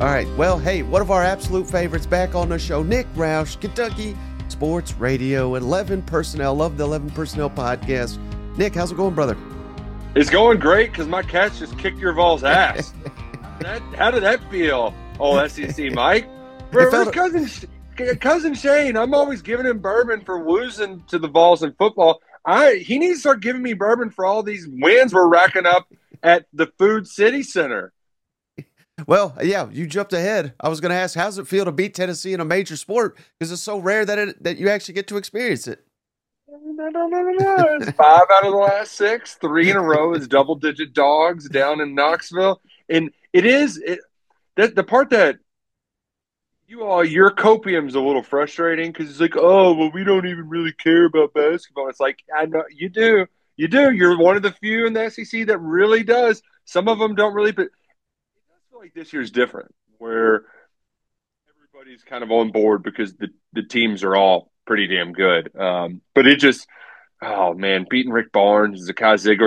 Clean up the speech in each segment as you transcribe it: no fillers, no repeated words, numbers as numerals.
All right. Well, hey, one of our absolute favorites back on the show, Nick Roush, Kentucky Sports Radio, 11 Personnel. Love the 11 Personnel podcast. Nick, how's it going, brother? It's going great because my Cats just kicked your Vols' ass. How did that feel, old SEC Mike? Where's cousin Shane? I'm always giving him bourbon for losing to the Vols in football. He needs to start giving me bourbon for all these wins we're racking up at the Food City Center. Well, yeah, you jumped ahead. I was going to ask, how's it feel to beat Tennessee in a major sport? Because it's so rare that you actually get to experience it. No. It's 5 out of the last 6. 3 in a row is double-digit dogs down in Knoxville. And the part that your copium's a little frustrating because it's like, oh, well, we don't even really care about basketball. It's like, I know you do. You do. You're one of the few in the SEC that really does. Some of them don't really, but I feel like this year's different where everybody's kind of on board because the teams are all pretty damn good. But it just, oh man, beating Rick Barnes, Zakai Ziegler,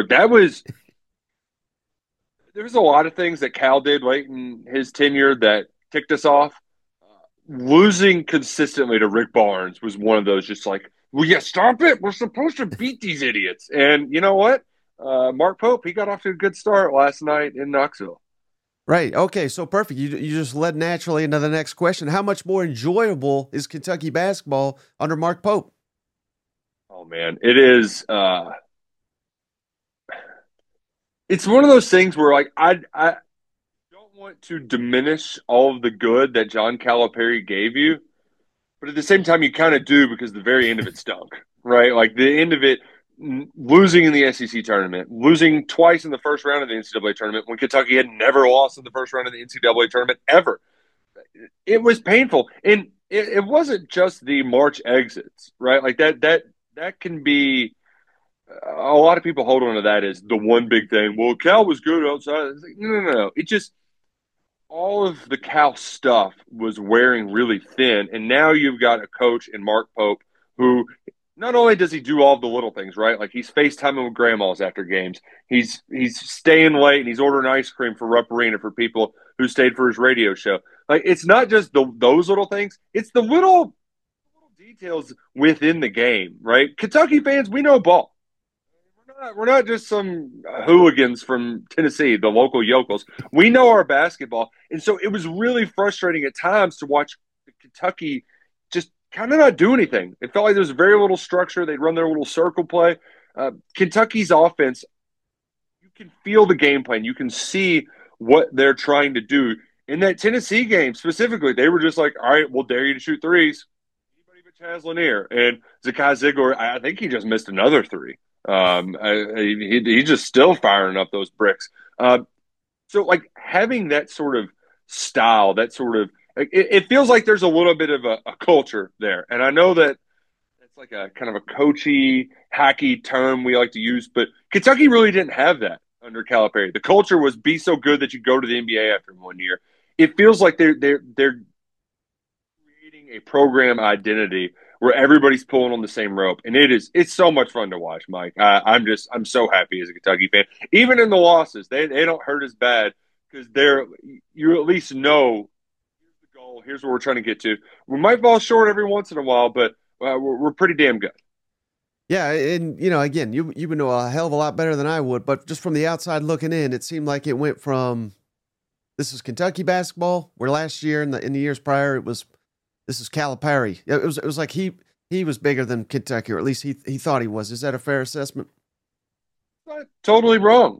there's a lot of things that Cal did late in his tenure that ticked us off. Losing consistently to Rick Barnes was one of those just like, well, yeah, stop it. We're supposed to beat these idiots. And you know what? Mark Pope, he got off to a good start last night in Knoxville. Right. Okay. So perfect. You just led naturally into the next question. How much more enjoyable is Kentucky basketball under Mark Pope? Oh man, it is. It's one of those things where like I don't want to diminish all of the good that John Calipari gave you, but at the same time you kind of do because the very end of it stunk, right? Like the end of it, losing in the SEC tournament, losing twice in the first round of the NCAA tournament when Kentucky had never lost in the first round of the NCAA tournament ever. It was painful, and it wasn't just the March exits, right? Like that can be. A lot of people hold on to that as the one big thing. Well, Cal was good outside. It's like, no. It just all of the Cal stuff was wearing really thin, and now you've got a coach in Mark Pope who not only does he do all the little things, right? Like he's FaceTiming with grandmas after games. He's staying late and he's ordering ice cream for Rupp Arena for people who stayed for his radio show. Like it's not just those little things; it's the little details within the game, right? Kentucky fans, we know ball. We're not just some hooligans from Tennessee, the local yokels. We know our basketball. And so it was really frustrating at times to watch Kentucky just kind of not do anything. It felt like there was very little structure. They'd run their little circle play. Kentucky's offense, you can feel the game plan. You can see what they're trying to do. In that Tennessee game specifically, they were just like, all right, we'll dare you to shoot threes. Anybody but Chaz Lanier. And Zakai Ziegler, I think he just missed another 3. He's just still firing up those bricks. So like having that sort of style, that sort of it feels like there's a little bit of a culture there. And I know that it's like a kind of a coachy, hacky term we like to use, but Kentucky really didn't have that under Calipari. The culture was be so good that you go to the NBA after 1 year. It feels like they're creating a program identity where everybody's pulling on the same rope, and it's so much fun to watch, Mike. I'm so happy as a Kentucky fan. Even in the losses, they don't hurt as bad because you at least know here's the goal, here's what we're trying to get to. We might fall short every once in a while, but we're pretty damn good. Yeah, and again, you would know a hell of a lot better than I would, but just from the outside looking in, it seemed like it went from this is Kentucky basketball, where last year in the years prior this is Calipari. It was like he was bigger than Kentucky, or at least he thought he was. Is that a fair assessment? Totally wrong.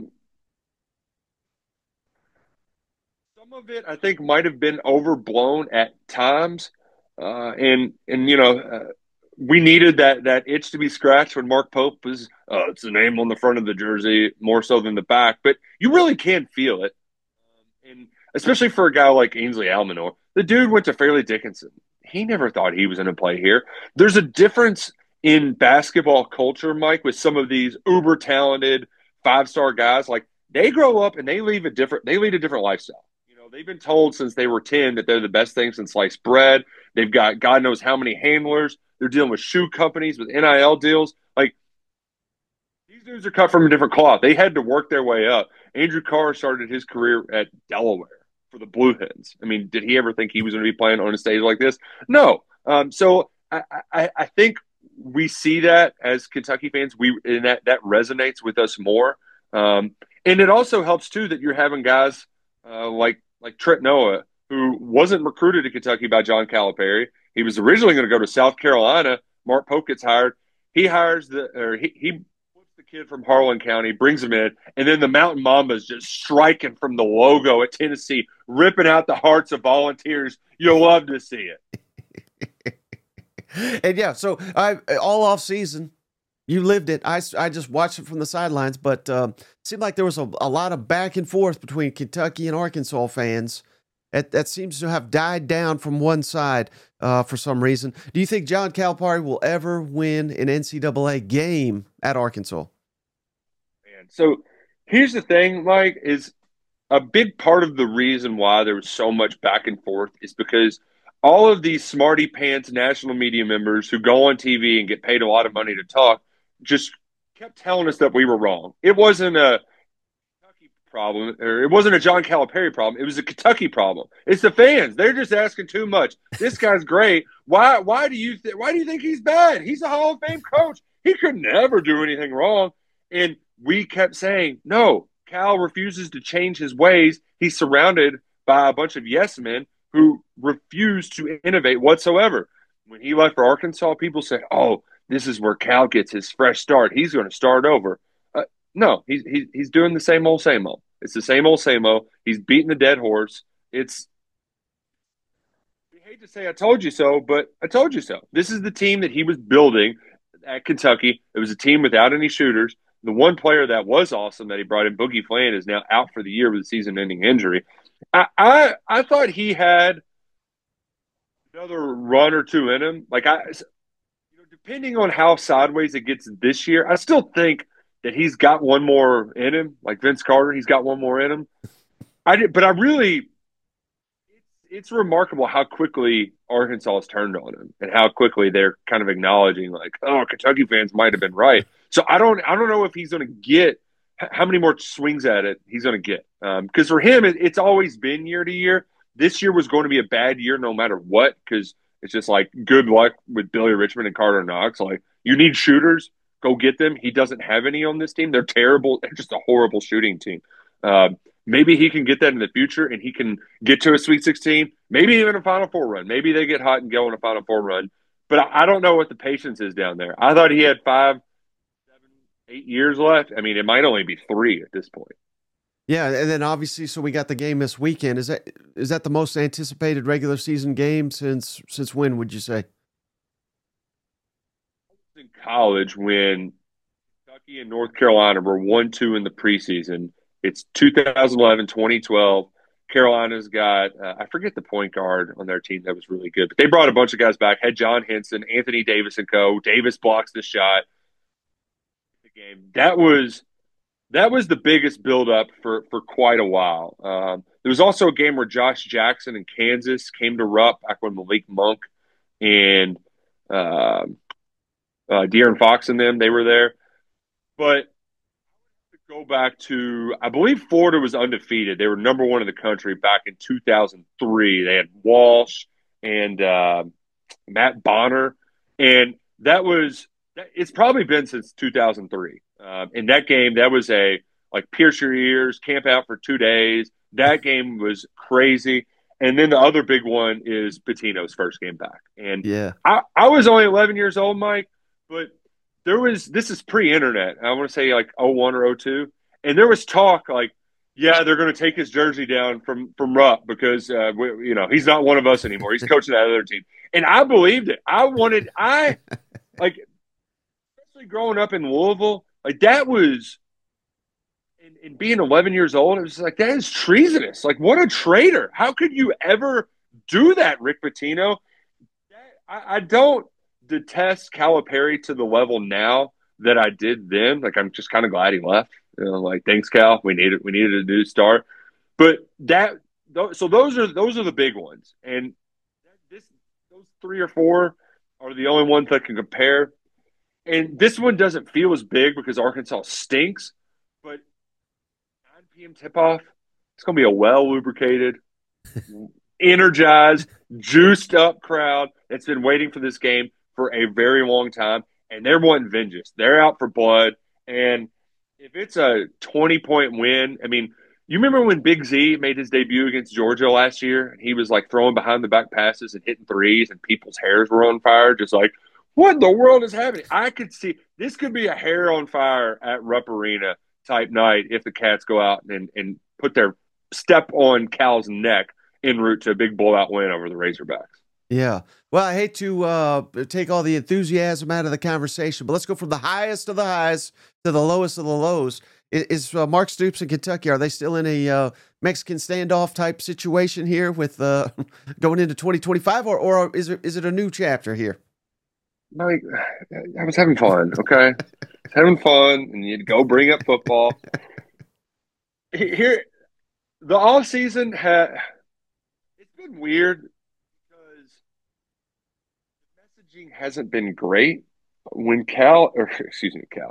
Some of it I think might have been overblown at times, and we needed that itch to be scratched when Mark Pope was it's the name on the front of the jersey more so than the back, but you really can feel it, and especially for a guy like Ainsley Almanor. The dude went to Fairleigh Dickinson. He never thought he was going to play here. There's a difference in basketball culture, Mike, with some of these uber talented 5-star guys. Like they grow up and they lead a different lifestyle. They've been told since they were 10 that they're the best thing since sliced bread. They've got God knows how many handlers. They're dealing with shoe companies with NIL deals. Like these dudes are cut from a different cloth. They had to work their way up. Andrew Carr started his career at Delaware. for the Blue Hens. I mean, did he ever think he was going to be playing on a stage like this? No. So I think we see that as Kentucky fans. And that resonates with us more. And it also helps too that you're having guys like Trent Noah, who wasn't recruited to Kentucky by John Calipari. He was originally going to go to South Carolina. Mark Pope gets hired. He flips the kid from Harlan County, brings him in, and then the Mountain Mambas just striking from the logo at Tennessee, ripping out the hearts of Volunteers. You'll love to see it. And yeah, so I all off season, you lived it. I just watched it from the sidelines, but it seemed like there was a lot of back and forth between Kentucky and Arkansas fans. That seems to have died down from one side for some reason. Do you think John Calipari will ever win an NCAA game at Arkansas? Man, so here's the thing, Mike, is a big part of the reason why there was so much back and forth is because all of these smarty pants national media members who go on TV and get paid a lot of money to talk just kept telling us that we were wrong. It wasn't a Kentucky problem, or it wasn't a John Calipari problem. It was a Kentucky problem. It's the fans. They're just asking too much. This guy's great. Why do you think he's bad? He's a Hall of Fame coach. He could never do anything wrong. And we kept saying, no, Cal refuses to change his ways. He's surrounded by a bunch of yes men who refuse to innovate whatsoever. When he left for Arkansas, people said, oh, this is where Cal gets his fresh start. He's going to start over. No, he's doing the same old, same old. It's the same old, same old. He's beating the dead horse. It's I hate to say I told you so, but I told you so. This is the team that he was building at Kentucky. It was a team without any shooters. The one player that was awesome that he brought in, Boogie Fland, is now out for the year with a season-ending injury. I thought he had another run or two in him. Depending on how sideways it gets this year, I still think that he's got one more in him. Like Vince Carter, he's got one more in him. It's remarkable how quickly Arkansas has turned on him and how quickly they're kind of acknowledging, like, oh, Kentucky fans might have been right. So I don't know if he's going to get how many more swings at it he's going to get. Because for him, it's always been year to year. This year was going to be a bad year no matter what, because it's just like good luck with Billy Richmond and Carter Knox. Like, you need shooters, go get them. He doesn't have any on this team. They're terrible. They're just a horrible shooting team. Maybe he can get that in the future and he can get to a Sweet 16, maybe even a Final Four run. Maybe they get hot and go on a Final Four run. But I don't know what the patience is down there. I thought he had 5, 7, 8 years left. I mean, it might only be 3 at this point. Yeah, and then obviously, so we got the game this weekend. Is that the most anticipated regular season game since when would you say? In college, when Kentucky and North Carolina were 1-2 in the preseason, it's 2011, 2012. Carolina's got, I forget the point guard on their team that was really good, but they brought a bunch of guys back. Had John Henson, Anthony Davis and co. Davis blocks the shot. The game that was the biggest buildup for quite a while. There was also a game where Josh Jackson and Kansas came to Rupp back when Malik Monk and De'Aaron Fox and them, they were there. But go back to, I believe Florida was undefeated. They were number 1 in the country back in 2003. They had Walsh and Matt Bonner. And it's probably been since 2003. In that game, that was pierce your ears, camp out for 2 days. That game was crazy. And then the other big one is Pitino's first game back. And yeah, I was only 11 years old, Mike, but this is pre-internet. I want to say like 01 or 02. And there was talk like, yeah, they're going to take his jersey down from Rupp because, he's not one of us anymore. He's coaching that other team. And I believed it. Especially growing up in Louisville, like that was, and being 11 years old, it was like, that is treasonous. Like, what a traitor. How could you ever do that, Rick Pitino? I don't detest Calipari to the level now that I did then. Like, I'm just kind of glad he left. Like, thanks, Cal. We needed a new start. But those are the big ones. And those 3 or 4 are the only ones that can compare. And this one doesn't feel as big because Arkansas stinks. But 9 p.m. tip-off, it's going to be a well-lubricated, energized, juiced up crowd that's been waiting for this game for a very long time, and they're wanting vengeance. They're out for blood, and if it's a 20-point win, I mean, you remember when Big Z made his debut against Georgia last year, and he was like throwing behind the back passes and hitting threes, and people's hairs were on fire, just like, what in the world is happening? I could see this could be a hair on fire at Rupp Arena type night if the Cats go out and put their step on Cal's neck en route to a big blowout win over the Razorbacks. Yeah. Well, I hate to take all the enthusiasm out of the conversation, but let's go from the highest of the highs to the lowest of the lows. Is Mark Stoops in Kentucky, are they still in a Mexican standoff type situation here with going into 2025, or is it a new chapter here? Like, I was having fun, okay? Having fun, and you'd go bring up football. Here, the off season it's been weird because messaging hasn't been great. When Cal, or excuse me, Cal.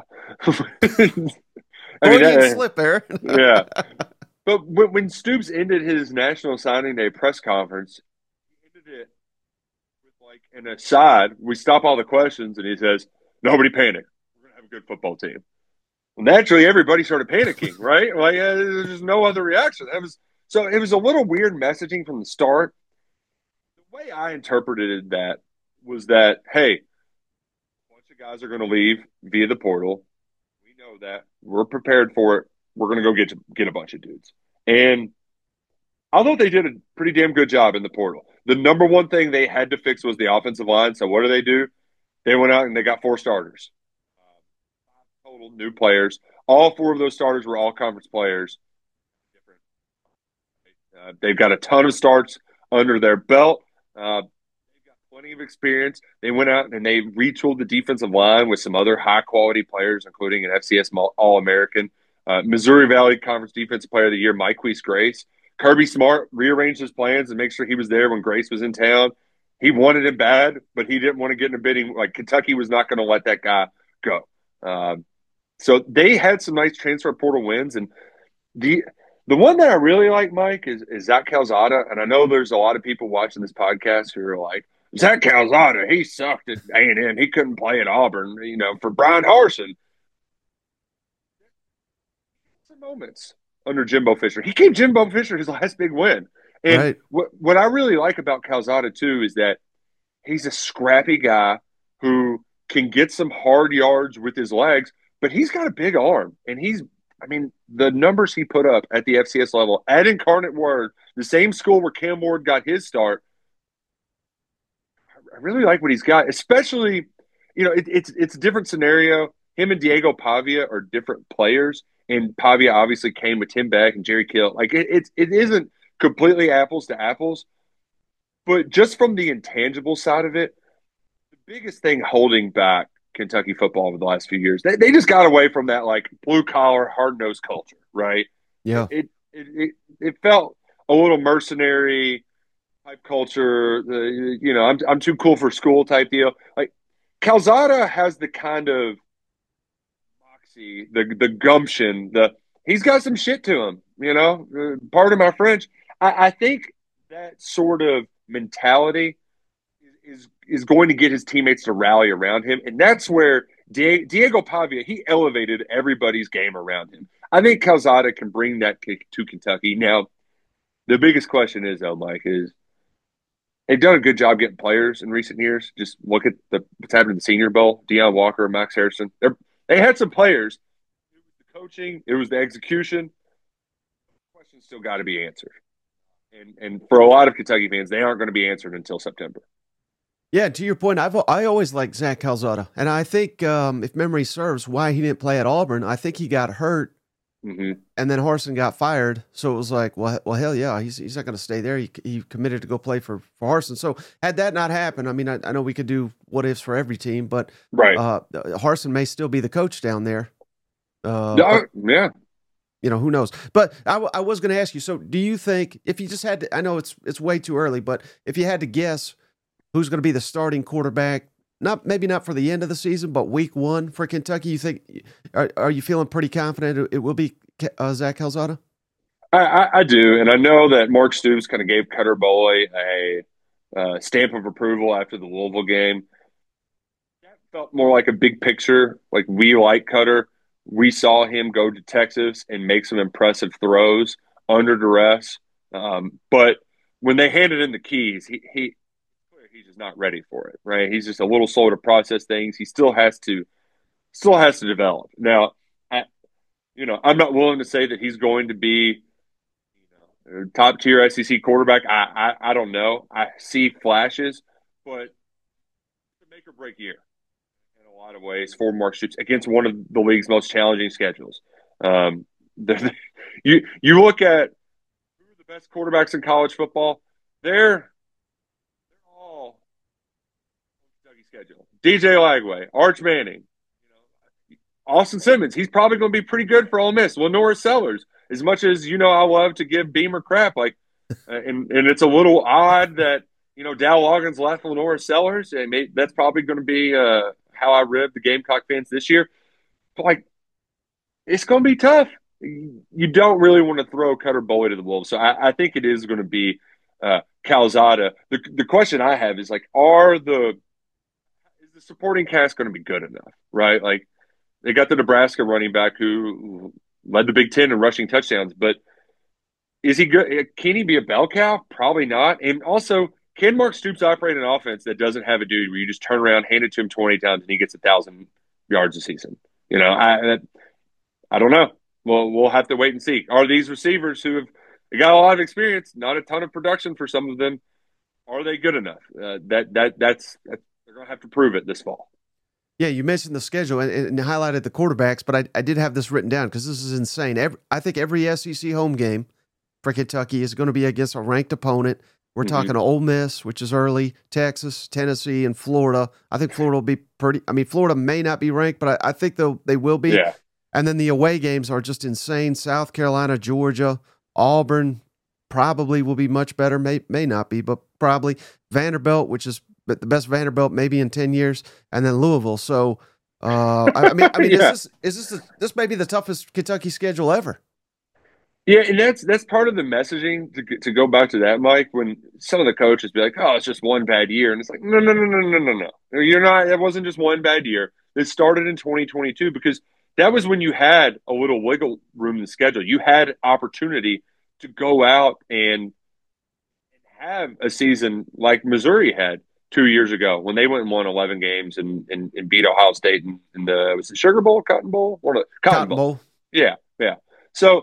I mean, slip there. Yeah, but when Stoops ended his National Signing Day press conference, he ended it with like an aside. We stop all the questions, and he says, "Nobody panic. We're gonna have a good football team." Well, naturally, everybody started panicking, right? Like, there's just no other reaction. It was a little weird messaging from the start. The way I interpreted that was that, hey, a bunch of guys are going to leave via the portal. We know that. We're prepared for it. We're going to go get a bunch of dudes. And although they did a pretty damn good job in the portal, the number one thing they had to fix was the offensive line. So what do? They went out and they got 4 starters. Total new players. All 4 of those starters were all conference players. They've got a ton of starts under their belt. They've got plenty of experience. They went out and they retooled the defensive line with some other high quality players, including an FCS All American, Missouri Valley Conference Defensive Player of the Year, Myquise Grace. Kirby Smart rearranged his plans and make sure he was there when Grace was in town. He wanted him bad, but he didn't want to get in a bidding. Like, Kentucky was not going to let that guy go. So they had some nice transfer portal wins, and the one that I really like, Mike, is Zach Calzada. And I know there's a lot of people watching this podcast who are like, Zach Calzada, he sucked at A&M. He couldn't play at Auburn, for Brian Harsin. Some moments under Jimbo Fisher. He gave Jimbo Fisher his last big win. And right. what I really like about Calzada, too, is that he's a scrappy guy who can get some hard yards with his legs, but he's got a big arm. And the numbers he put up at the FCS level at Incarnate Word, the same school where Cam Ward got his start, I really like what he's got, especially, it's a different scenario. Him and Diego Pavia are different players, and Pavia obviously came with Tim Beck and Jerry Kill. Like, it isn't completely apples to apples, but just from the intangible side of it, the biggest thing holding back Kentucky football over the last few years, they just got away from that, like, blue collar, hard nosed culture, right? Yeah. It felt a little mercenary type culture. I'm too cool for school type deal. Like, Calzada has the kind of moxie, the gumption, he's got some shit to him. Pardon my French. I think that sort of mentality is going to get his teammates to rally around him, and that's where Diego Pavia, he elevated everybody's game around him. I think Calzada can bring that to Kentucky. Now, the biggest question is, though, Mike, is they've done a good job getting players in recent years. Just look at what's happened in the Senior Bowl. Deion Walker, Max Harrison. They had some players. It was the coaching. It was the execution. The question's still got to be answered. And for a lot of Kentucky fans, they aren't going to be answered until September. Yeah, to your point, I always liked Zach Calzada, and I think if memory serves, why he didn't play at Auburn, I think he got hurt, and then Harsin got fired. So it was like, well, hell yeah, he's not going to stay there. He committed to go play for Harsin. So had that not happened, I know we could do what ifs for every team, but right, Harsin may still be the coach down there. Yeah. Who knows? But I was going to ask you. So, do you think if you just had to? I know it's way too early, but if you had to guess who's going to be the starting quarterback, maybe not for the end of the season, but week 1 for Kentucky, you think? Are you feeling pretty confident it will be Zach Calzada? I do, and I know that Mark Stoops kind of gave Cutter Boley a stamp of approval after the Louisville game. That felt more like a big picture. Like we like Cutter. We saw him go to Texas and make some impressive throws under duress. But when they handed him the keys, he's just not ready for it. Right? He's just a little slow to process things. He still has to develop. Now, I'm not willing to say that he's going to be top tier SEC quarterback. I don't know. I see flashes, but it's a make or break year in a lot of ways for Mark Stoops against one of the league's most challenging schedules. You look at who are the best quarterbacks in college football. They're all Kentucky schedule. DJ Lagway, Arch Manning, Austin Simmons. He's probably going to be pretty good for Ole Miss. Lenora Sellers, as much as I love to give Beamer crap, and it's a little odd that Dow Loggins left Lenora Sellers, and that's probably going to be how I rib the Gamecock fans this year. But it's going to be tough. You don't really want to throw Cutter Boley to the wolves, so I think it is going to be Calzada. The question I have is is the supporting cast going to be good enough, right? They got the Nebraska running back who led the Big Ten in rushing touchdowns, but is he good? Can he be a bell cow? Probably not. And also, can Mark Stoops operate an offense that doesn't have a dude where you just turn around, hand it to him 20 times, and he gets 1,000 yards a season? I don't know. Well, we'll have to wait and see. Are these receivers who have they got a lot of experience, not a ton of production for some of them? Are they good enough? That's they're going to have to prove it this fall. Yeah, you mentioned the schedule and highlighted the quarterbacks, but I did have this written down because this is insane. I think every SEC home game for Kentucky is going to be against a ranked opponent. We're talking Ole Miss, which is early, Texas, Tennessee, and Florida. I think Florida will be pretty. I mean, Florida may not be ranked, but I think they will be. Yeah. And then the away games are just insane. South Carolina, Georgia, Auburn probably will be much better. May not be, but probably Vanderbilt, which is the best Vanderbilt maybe in 10 years, and then Louisville. So, I mean, yeah. This may be the toughest Kentucky schedule ever. Yeah, and that's part of the messaging to go back to that, Mike. When some of the coaches be like, "Oh, it's just one bad year," and it's like, no, no, no, no, no, no, no. You're not. It wasn't just one bad year. It started in 2022 because that was when you had a little wiggle room in the schedule. You had opportunity to go out and have a season like Missouri had 2 years ago when they went and won 11 games and beat Ohio State in the was it Sugar Bowl, Cotton Bowl, or Cotton Bowl? Yeah, yeah. So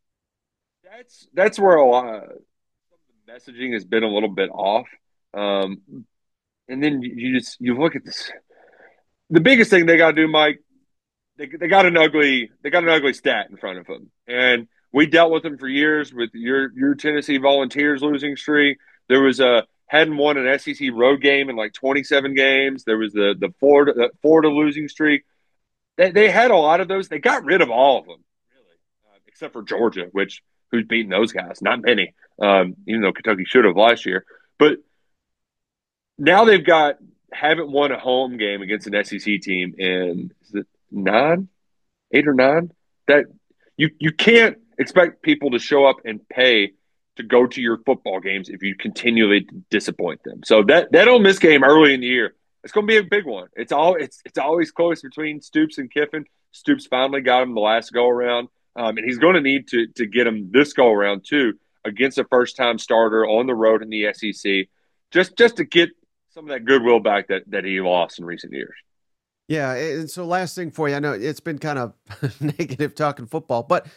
that's where a lot of the messaging has been a little bit off. And then you look at this. The biggest thing they got to do, Mike, they got an ugly stat in front of them, and we dealt with them for years with your Tennessee Volunteers losing streak. There was hadn't won an SEC road game in 27 games. There was the Florida losing streak. They had a lot of those. They got rid of all of them, really, except for Georgia, who's beating those guys? Not many, even though Kentucky should have last year. But now haven't won a home game against an SEC team in is it 8 or 9? That you can't expect people to show up and pay to go to your football games if you continually disappoint them. So that Ole Miss game early in the year, it's going to be a big one. It's always close between Stoops and Kiffin. Stoops finally got him the last go around. And he's going to need to get him this go around too against a first time starter on the road in the SEC, just to get some of that goodwill back that he lost in recent years. Yeah, and so last thing for you, I know it's been kind of negative talking football, but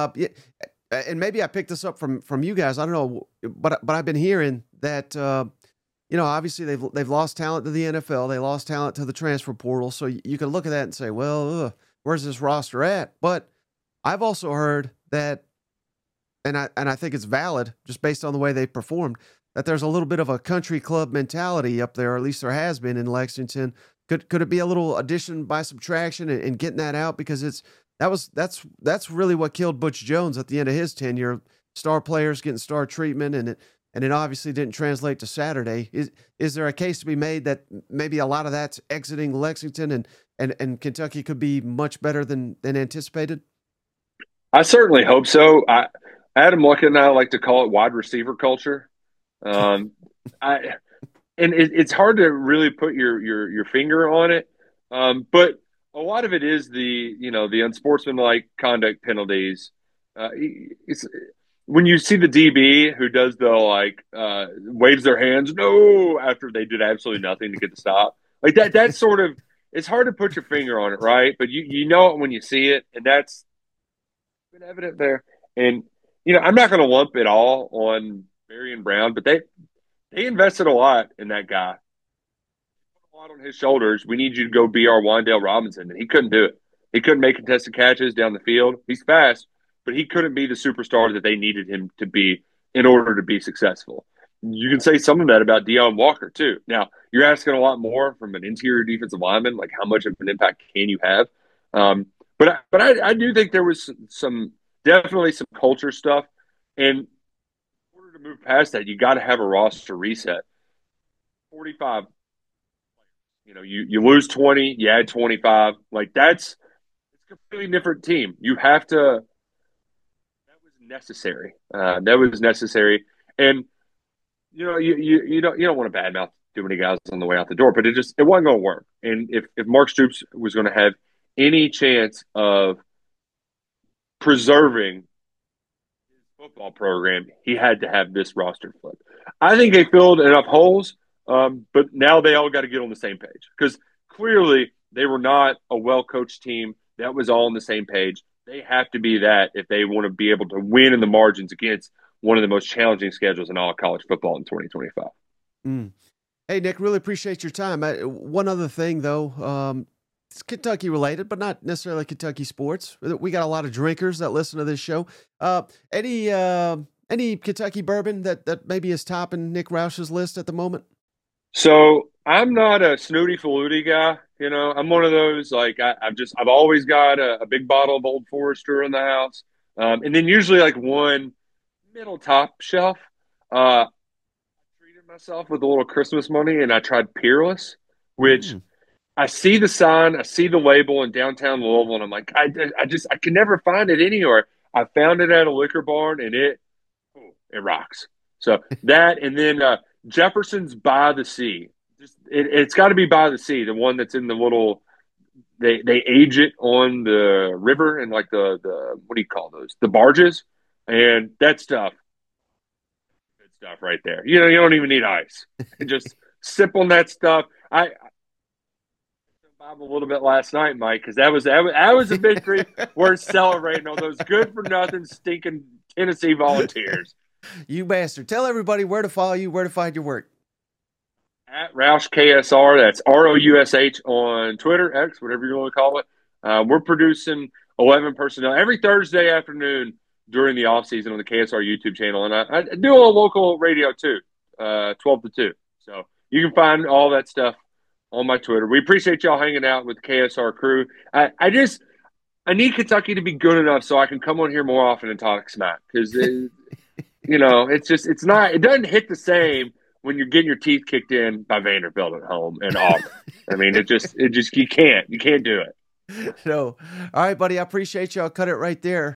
and maybe I picked this up from you guys. I don't know, but I've been hearing that obviously they've lost talent to the NFL, they lost talent to the transfer portal, so you can look at that and say, well, where's this roster at? But I've also heard that, and I think it's valid, just based on the way they performed, that there's a little bit of a country club mentality up there, or at least there has been in Lexington. Could it be a little addition by subtraction and getting that out, because that's really what killed Butch Jones at the end of his tenure. Star players getting star treatment, and it obviously didn't translate to Saturday. Is there a case to be made that maybe a lot of that's exiting Lexington and Kentucky could be much better than anticipated? I certainly hope so. Adam Luckett and I like to call it wide receiver culture. Um, I and it's hard to really put your finger on it, but a lot of it is the unsportsmanlike conduct penalties. It's when you see the DB who does the waves their hands no after they did absolutely nothing to get the stop, like that. That's sort of it's hard to put your finger on it, right? But you know it when you see it, and that's been evident there. And I'm not going to lump it all on Barry and Brown, but they invested a lot in that guy. A lot on his shoulders. We need you to go be our Wandale Robinson, and he couldn't do it. He couldn't make contested catches down the field. He's fast, but he couldn't be the superstar that they needed him to be in order to be successful. You can say some of that about Deion Walker too. Now you're asking a lot more from an interior defensive lineman, like how much of an impact can you have? But I do think there was some definitely some culture stuff, and in order to move past that, you got to have a roster reset. 45. You lose 20, you add 25. Like it's a completely different team. You have to. That was necessary. That was necessary, and you don't want to badmouth too many guys on the way out the door, but it wasn't going to work. And if Mark Stoops was going to have any chance of preserving his football program, he had to have this roster flip. I think they filled enough holes, but now they all got to get on the same page because clearly they were not a well-coached team that was all on the same page. They have to be that if they want to be able to win in the margins against one of the most challenging schedules in all of college football in 2025. Mm. Hey, Nick, really appreciate your time. One other thing, though, it's Kentucky related, but not necessarily Kentucky sports. We got a lot of drinkers that listen to this show. Any Kentucky bourbon that maybe is topping Nick Roush's list at the moment? So I'm not a snooty faluti guy. I'm one of those like I've always got a big bottle of Old Forester in the house, and then usually like one middle top shelf. I treated myself with a little Christmas money, and I tried Peerless, which I see the sign, I see the label in downtown Louisville, and I'm like, I can never find it anywhere. I found it at a liquor barn, and it rocks. So that, and then Jefferson's by the Sea. It's got to be by the sea, the one that's in the little. They age it on the river and like the what do you call those? The barges, and that stuff. Good stuff right there. You don't even need ice. Just sip on that stuff. I Bob a little bit last night, Mike, because that was a victory worth celebrating on those good for nothing stinking Tennessee Volunteers. You bastard. Tell everybody where to follow you, where to find your work. At Roush KSR, that's ROUSH on Twitter, X, whatever you want to call it. We're producing 11 personnel every Thursday afternoon during the offseason on the KSR YouTube channel. And I do a little local radio too, 12 to 2. So you can find all that stuff on my Twitter. We appreciate y'all hanging out with the KSR crew. I need Kentucky to be good enough so I can come on here more often and talk smack because, it doesn't hit the same when you're getting your teeth kicked in by Vanderbilt at home and Auburn. I mean, you can't do it. No. All right, buddy. I appreciate you. I'll cut it right there.